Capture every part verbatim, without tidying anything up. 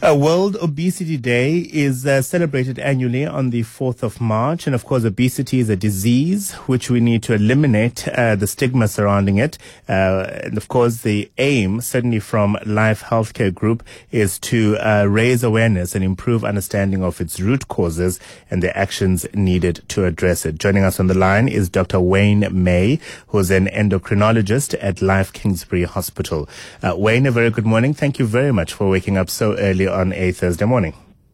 Uh, World Obesity Day is uh, celebrated annually on the fourth of March. And of course, obesity is a disease which we need to eliminate uh, the stigma surrounding it. Uh, and of course, the aim, certainly from Life Healthcare Group, is to uh, raise awareness and improve understanding of its root causes and the actions needed to address it. Joining us on the line is Doctor Wayne May, who's an endocrinologist at Life Kingsbury Hospital. Uh, Wayne, a very good morning. Thank you very much for waking up so early on a Thursday morning.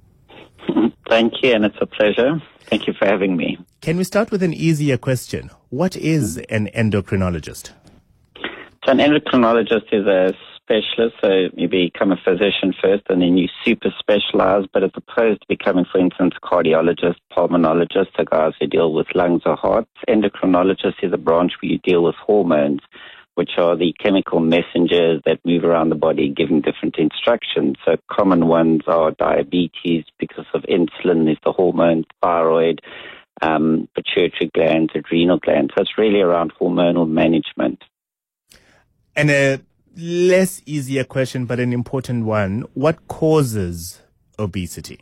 Thank you, and it's a pleasure. Thank you for having me. Can we start with an easier question? What is an endocrinologist? So an endocrinologist is a specialist, so you become a physician first and then you super specialize, but as opposed to becoming, for instance, cardiologist, pulmonologist, so guys who deal with lungs or hearts, endocrinologist is a branch where you deal with hormones, which are the chemical messengers that move around the body giving different instructions. So common ones are diabetes because of insulin, there's the hormone, thyroid, um, pituitary glands, adrenal glands. So it's really around hormonal management. And a less easier question, but an important one. What causes obesity?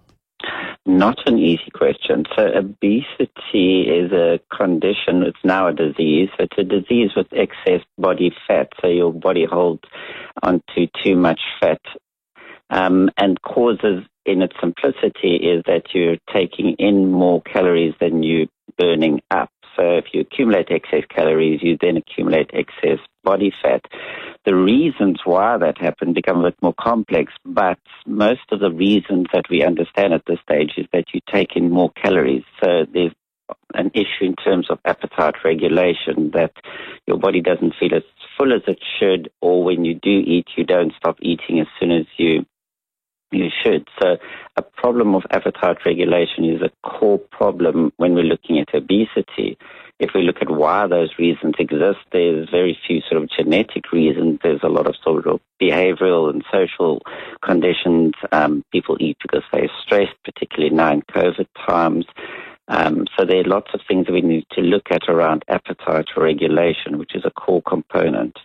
Not an easy question. So obesity is a condition, it's now a disease. It's a disease with excess body fat. So your body holds onto too much fat. Um, and causes, in its simplicity, is that you're taking in more calories than you're burning up. So if you accumulate excess calories, you then accumulate excess body fat. The reasons why that happened become a bit more complex, but most of the reasons that we understand at this stage is that you take in more calories. So there's an issue in terms of appetite regulation, that your body doesn't feel as full as it should, or when you do eat, you don't stop eating as soon as you You should. So a problem of appetite regulation is a core problem when we're looking at obesity. If we look at why those reasons exist, there's very few sort of genetic reasons. There's a lot of sort of behavioral and social conditions. Um, people eat because they're stressed, particularly now in COVID times. Um, so there are lots of things that we need to look at around appetite regulation, which is a core component.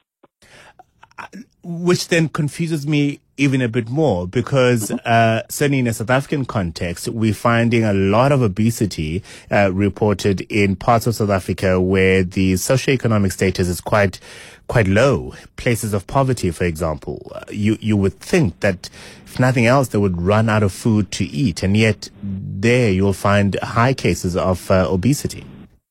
Which then confuses me even a bit more, because uh, certainly in a South African context, we're finding a lot of obesity uh, reported in parts of South Africa where the socioeconomic status is quite quite low. Places of poverty, for example. Uh, you, you would think that, if nothing else, they would run out of food to eat, and yet there you'll find high cases of uh, obesity.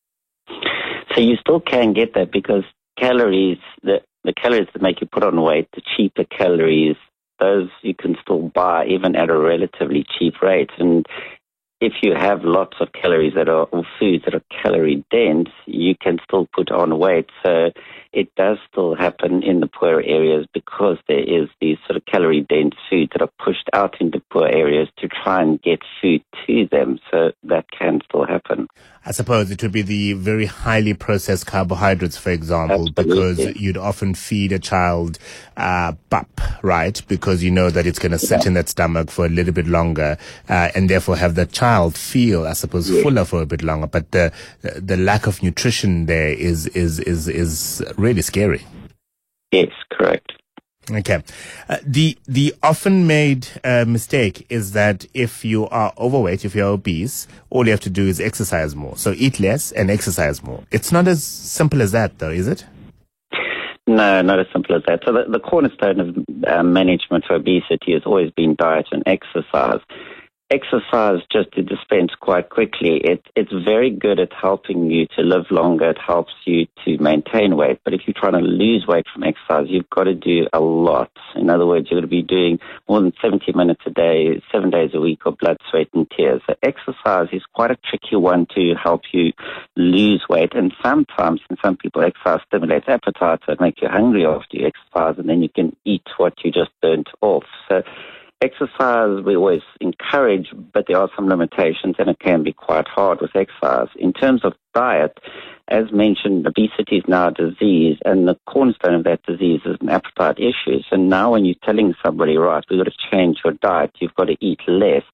So you still can get that, because calories, the The calories that make you put on weight, the cheaper calories, those you can still buy even at a relatively cheap rate. And if you have lots of calories that are, or foods that are calorie dense, you can still put on weight. So it does still happen in the poorer areas, because there is these sort of calorie dense foods that are pushed out into poor areas to try and get food to them. So that can still happen. I suppose it would be the very highly processed carbohydrates, for example, Absolutely. Because you'd often feed a child uh, pap, right? Because you know that it's going to sit yeah. in that stomach for a little bit longer, uh, and therefore have the child feel, I suppose, yeah. fuller for a bit longer. But the the lack of nutrition there is is is is really scary. Yes, correct. Okay. Uh, the the often made uh, mistake is that if you are overweight, if you're obese, all you have to do is exercise more. So eat less and exercise more. It's not as simple as that, though, is it? No, not as simple as that. So the, the cornerstone of uh, management for obesity has always been diet and exercise. Exercise, just to dispense quite quickly, it, it's very good at helping you to live longer. It helps you to maintain weight. But if you're trying to lose weight from exercise, you've got to do a lot. In other words, you're going to be doing more than seventy minutes a day, seven days a week of blood, sweat, and tears. So exercise is quite a tricky one to help you lose weight. And sometimes, in some people, exercise stimulates appetite, so it makes you hungry after you exercise, and then you can eat what you just burnt off. So exercise we always encourage, but there are some limitations, and it can be quite hard with exercise. In terms of diet, as mentioned, obesity is now a disease, and the cornerstone of that disease is an appetite issue. So now when you're telling somebody, right, we've got to change your diet, you've got to eat less,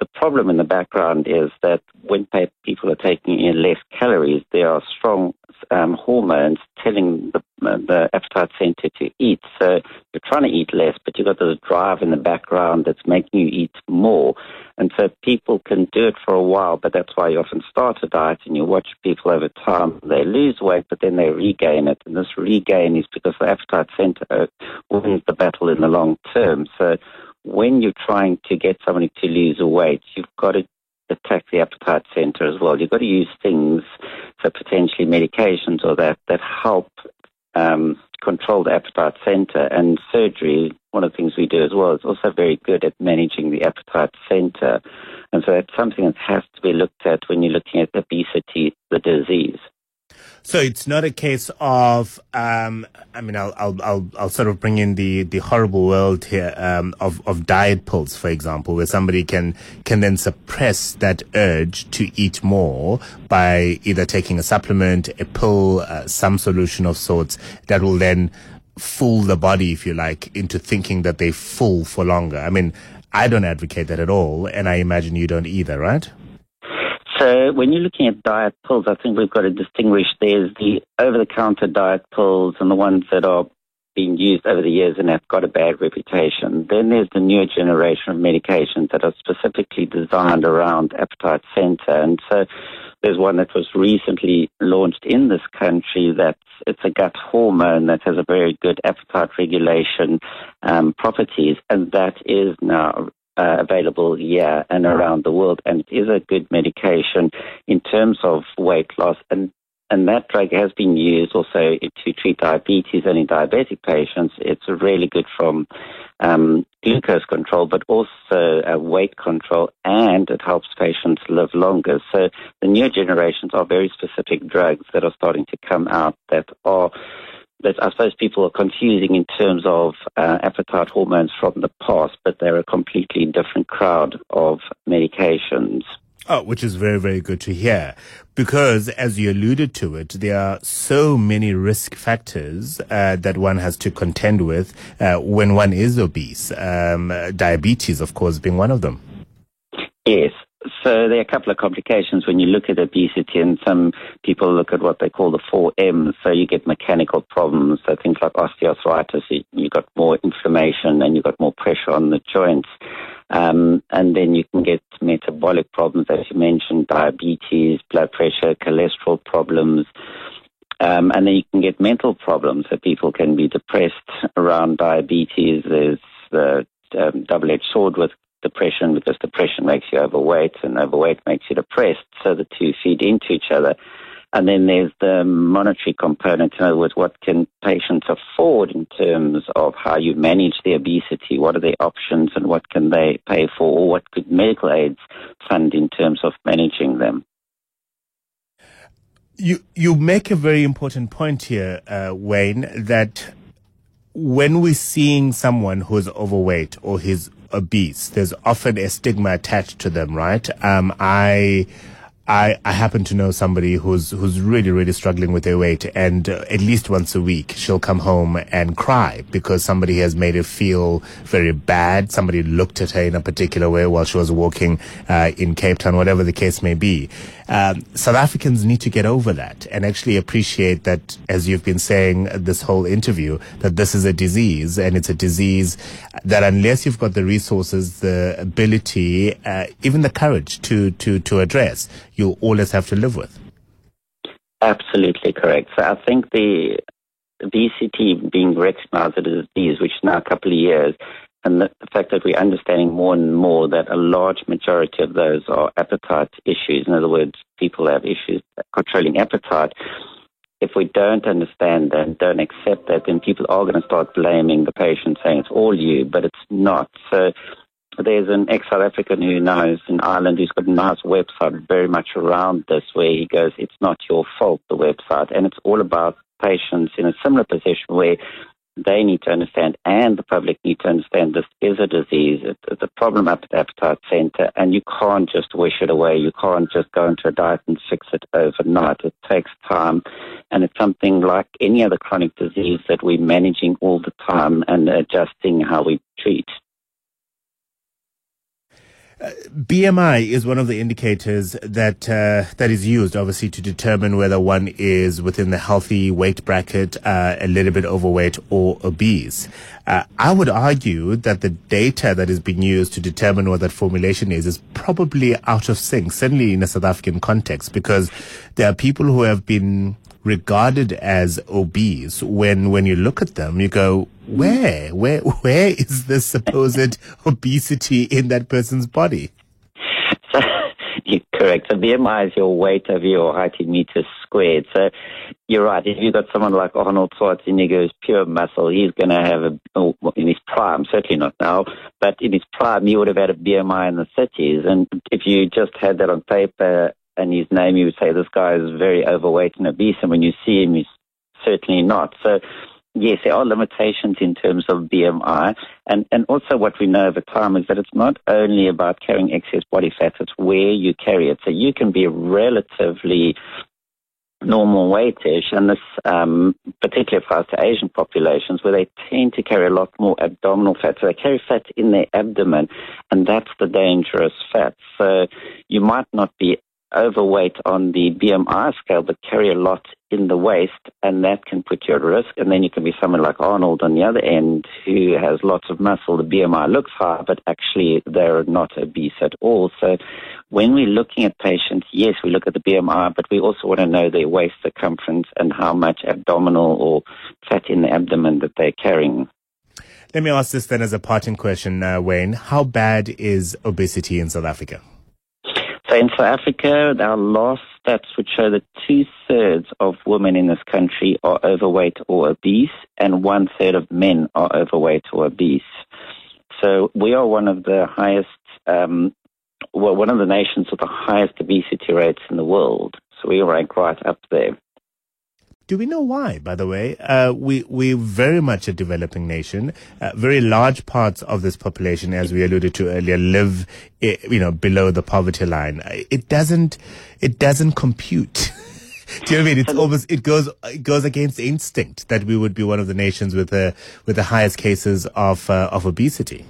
the problem in the background is that when people are taking in less calories, there are strong um, hormones telling the, the appetite center to eat. So you're trying to eat less, but you've got this drive in the background that's making you eat more. And so people can do it for a while, but that's why you often start a diet and you watch people over time. They lose weight, but then they regain it. And this regain is because the appetite center wins the battle in the long term. So when you're trying to get somebody to lose weight, you've got to attack the appetite center as well. You've got to use things, so potentially medications or that, that help um, control the appetite center. And surgery, one of the things we do as well, is also very good at managing the appetite center. And so it's something that has to be looked at when you're looking at obesity, the disease. So it's not a case of, um, I mean, I'll, I'll, I'll, I'll sort of bring in the, the horrible world here, um, of, of diet pills, for example, where somebody can, can then suppress that urge to eat more by either taking a supplement, a pill, uh, some solution of sorts that will then fool the body, if you like, into thinking that they're full for longer. I mean, I don't advocate that at all, and I imagine you don't either, right? So when you're looking at diet pills, I think we've got to distinguish. There's the over-the-counter diet pills and the ones that are being used over the years and have got a bad reputation. Then there's the newer generation of medications that are specifically designed around appetite center. And so there's one that was recently launched in this country that's it's a gut hormone that has a very good appetite regulation um, properties, and that is now Uh, available here and around the world, and it is a good medication in terms of weight loss, and and that drug has been used also to treat diabetes, and in diabetic patients it's really good from um, glucose control, but also uh, weight control, and it helps patients live longer. So the newer generations are very specific drugs that are starting to come out that are that I suppose people are confusing in terms of uh, appetite hormones from the past, but they're a completely different crowd of medications. Oh, which is very, very good to hear. Because, as you alluded to it, there are so many risk factors uh, that one has to contend with uh, when one is obese. Um, diabetes, of course, being one of them. Yes. So there are a couple of complications when you look at obesity, and some people look at what they call the four M's. So you get mechanical problems, so things like osteoarthritis, you, you got more inflammation and you've got more pressure on the joints. Um, and then you can get metabolic problems, as you mentioned, diabetes, blood pressure, cholesterol problems. Um, and then you can get mental problems, so people can be depressed around diabetes. There's the um, double-edged sword with depression, because depression makes you overweight and overweight makes you depressed. So the two feed into each other. And then there's the monetary component. In other words, what can patients afford in terms of how you manage the obesity? What are their options and what can they pay for? Or what could medical aids fund in terms of managing them? You, you make a very important point here, uh, Wayne, that when we're seeing someone who's overweight or who's obese, there's often a stigma attached to them, right? Um, I, I, I happen to know somebody who's, who's really, really struggling with their weight, and uh, at least once a week she'll come home and cry because somebody has made her feel very bad. Somebody looked at her in a particular way while she was walking, uh, in Cape Town, whatever the case may be. Um, South Africans need to get over that and actually appreciate that, as you've been saying this whole interview, that this is a disease, and it's a disease that unless you've got the resources, the ability, uh, even the courage to, to, to address, you'll always have to live with. Absolutely correct. So I think the obesity being recognized as a disease, which is now a couple of years, and the fact that we're understanding more and more that a large majority of those are appetite issues. In other words, people have issues controlling appetite. If we don't understand that and don't accept that, then people are going to start blaming the patient, saying it's all you, but it's not. So there's an ex-South African who now is in Ireland who's got a nice website very much around this, where he goes, it's not your fault, the website. And it's all about patients in a similar position where they need to understand, and the public need to understand, this is a disease. It's a problem up at the appetite center, and you can't just wish it away. You can't just go into a diet and fix it overnight. It takes time, and it's something like any other chronic disease that we're managing all the time and adjusting how we treat. B M I is one of the indicators that uh, that is used, obviously, to determine whether one is within the healthy weight bracket, uh, a little bit overweight or obese. Uh, I would argue that the data that is being used to determine what that formulation is is probably out of sync, certainly in a South African context, because there are people who have been regarded as obese. When when you look at them, you go, where, where, where is the supposed obesity in that person's body? So, you're correct. So B M I is your weight over your height in meters squared. So you're right. If you've got someone like Arnold Schwarzenegger who's pure muscle, he's going to have a, oh, in his prime, certainly not now, but in his prime, he would have had a B M I in the thirties. And if you just had that on paper and his name, you would say this guy is very overweight and obese. And when you see him, he's certainly not. So yes, there are limitations in terms of B M I. And, and also what we know over time is that it's not only about carrying excess body fat, it's where you carry it. So you can be relatively normal weightish, and this um, particularly applies to Asian populations where they tend to carry a lot more abdominal fat. So they carry fat in their abdomen, and that's the dangerous fat. So you might not be overweight on the B M I scale, but carry a lot in the waist, and that can put you at risk. And then you can be someone like Arnold on the other end who has lots of muscle. The B M I looks high, but actually they're not obese at all. So when we're looking at patients, yes, we look at the B M I, but we also want to know their waist circumference and how much abdominal or fat in the abdomen that they're carrying. Let me ask this then as a parting question, uh, Wayne. How bad is obesity in South Africa? So in South Africa, our last stats would show that two-thirds of women in this country are overweight or obese, and one-third of men are overweight or obese. So we are one of the highest, um, well, one of the nations with the highest obesity rates in the world. So we rank right up there. Do we know why, by the way? Uh, we, we're very much a developing nation. Uh, very large parts of this population, as we alluded to earlier, live, you know, below the poverty line. It doesn't, it doesn't compute. Do you know what I mean? It's almost, it goes, it goes against instinct that we would be one of the nations with the, with the highest cases of, uh, of obesity.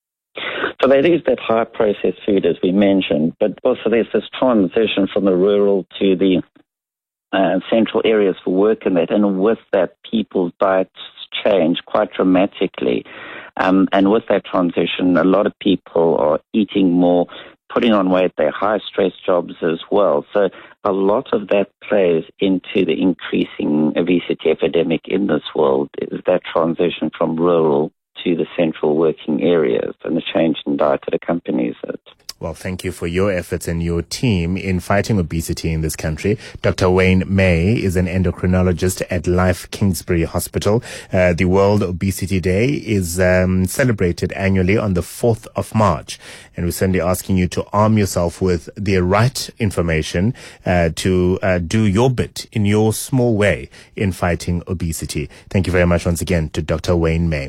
So there is that high processed food, as we mentioned, but also there's this transition from the rural to the Uh, central areas for work in that, and with that, people's diets change quite dramatically. Um, and with that transition, a lot of people are eating more, putting on weight, they're high-stress jobs as well. So a lot of that plays into the increasing obesity epidemic in this world, is that transition from rural to the central working areas and the change in diet that accompanies it. Well, thank you for your efforts and your team in fighting obesity in this country. Doctor Wayne May is an endocrinologist at Life Kingsbury Hospital. Uh, the World Obesity Day is um, celebrated annually on the fourth of March. And we're certainly asking you to arm yourself with the right information uh, to uh, do your bit in your small way in fighting obesity. Thank you very much once again to Doctor Wayne May.